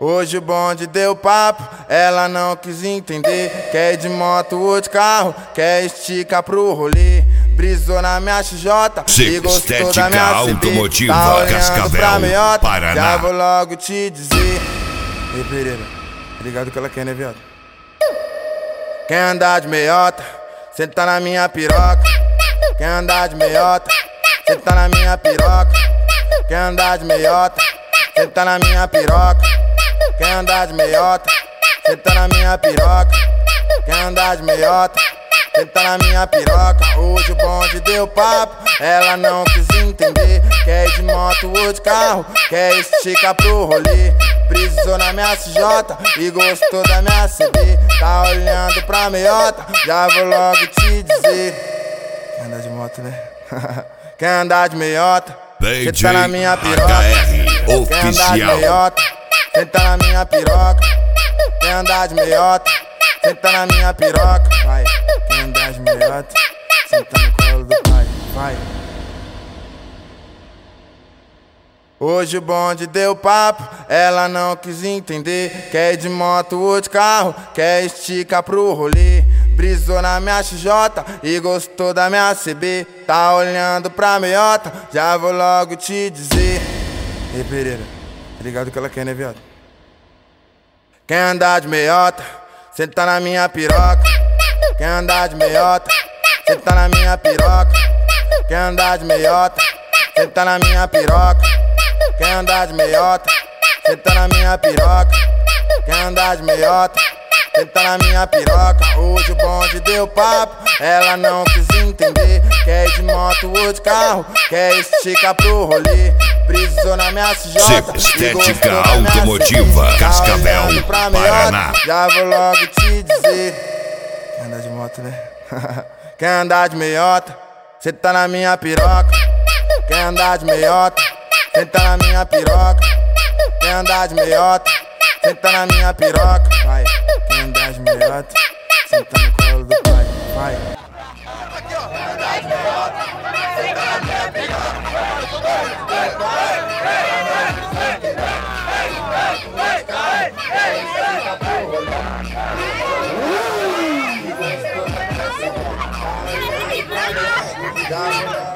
Hoje o bonde deu papo, ela não quis entender. Quer ir de moto ou de carro, quer esticar pro rolê. Brisou na minha XJ e gostou da minha Automotiva, CB. Tá olhando Cascavel, pra meiota, Paraná. já vou logo te dizer. Ei, Pereira, tá ligado que ela quer, né, viado? Quer andar de meiota, senta na minha piroca. Quer andar de meiota, senta na minha piroca. Quer andar de meiota, senta na minha piroca. Quer andar de meiota, senta na minha piroca. Quer andar de meiota, senta na minha piroca. Hoje o bonde deu papo, ela não quis entender. Quer ir de moto ou de carro, quer esticar pro rolê. Brisou na minha CJ e gostou da minha CB. Tá olhando pra meiota, já vou logo te dizer. Quer andar de moto, né? Quer andar de meiota, senta na minha piroca. Quer andar de meiota, senta na minha piroca. Quer andar de meiota, senta na minha piroca. Vai, quer andar de meiota, senta no colo do pai. Vai. Hoje o bonde deu papo, ela não quis entender. Quer ir de moto ou de carro, quer esticar pro rolê. Brisou na minha XJ e gostou da minha CB. Tá olhando pra meiota, já vou logo te dizer. Ei, Pereira, tá ligado que ela quer, né, viado? Quer andar de meiota, senta na minha piroca. Quer andar de meiota, senta na minha piroca. Quer andar de meiota, senta na minha piroca. Quer andar de meiota, senta na minha piroca. Quer andar de meiota, senta na minha piroca. Hoje o bonde deu papo, ela não quis entender. Quer ir de moto ou de carro, quer esticar pro rolê. Brisou na minha CJ e gostou da minha Automotiva, CB. Cascavel, Tá olhando pra Paraná. meiota, já vou logo te dizer. Quer andar de moto, né? Quer andar de meiota, senta na minha piroca. Quer andar de meiota, senta na minha piroca. Quer andar de meiota, senta na minha piroca. Vai, quer andar de meiota, senta no colo do pai. Vai. Aqui, ó. Quer andar de meiota, senta na minha piroca. Quer andar de meiota,